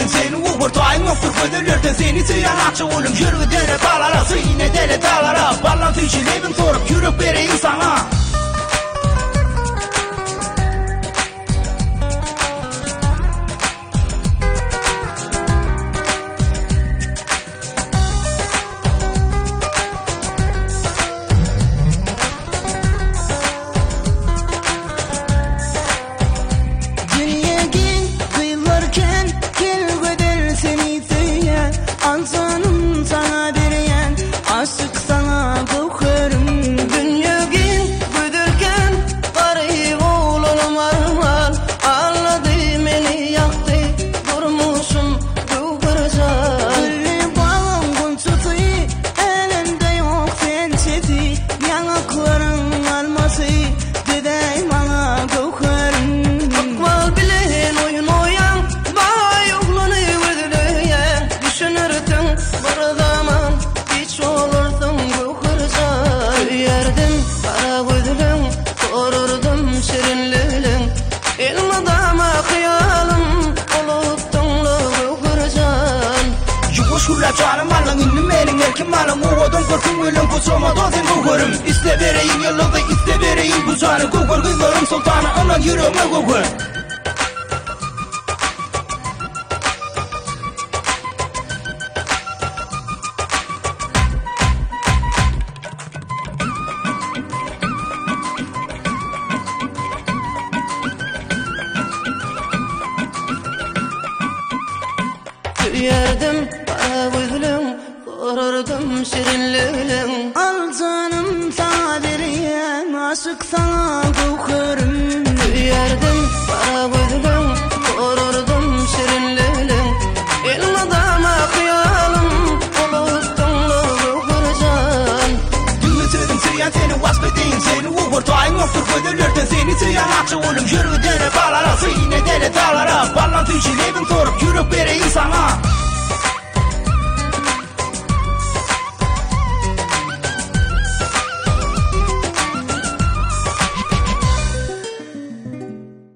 edin seni uğurtayın yoktur gözlerden seni tüyen açı oğlum yürü dere dağlara sıyne dere dağlara bağlantı için evin sorup yürüp vereyim sana. Canım sana direyen aşık sana kokarım. Dünyagin güdürken garip oğlum var. Ağladı beni yaktı durmuşum kokarca. Gülü bağım kunçutu elinde yok pençeti. Yanakların alması dedey bana kokarım. Akval bilen oyun oyan bana yoklanı ödülüyen. Düşünürdüm bir zaman hiç olurdum kokarca. Yerdim kara gözlüm korurdum şirinlülüm. Elmadama kıyalım oluptunlu kokarcan. Yuvuş hülle canım alın ünlüm elin erkim alın uğudun korkum ölüm kutsamadan sen kokarım. İste vereyim yıllığı iste vereyim bu canı kokar kızlarım sultanı anan yüreğime kokar. Yerdim kara gözlüm korurdum şirinlülüm. Al canım sana direyen aşık sana kokarım. Yerdim kara gözlüm korurdum şirinlülüm. Elmadama kıyalım oluptunlu kokarcan. Ümit edin tüyen seni vasfedeyim seni uğurtayın yoktur gözlerden seni tüyen açı oğlum yürü dere dağlara sıyne dere dağlara bağlantı için evin sorup yürüp vereyim sana.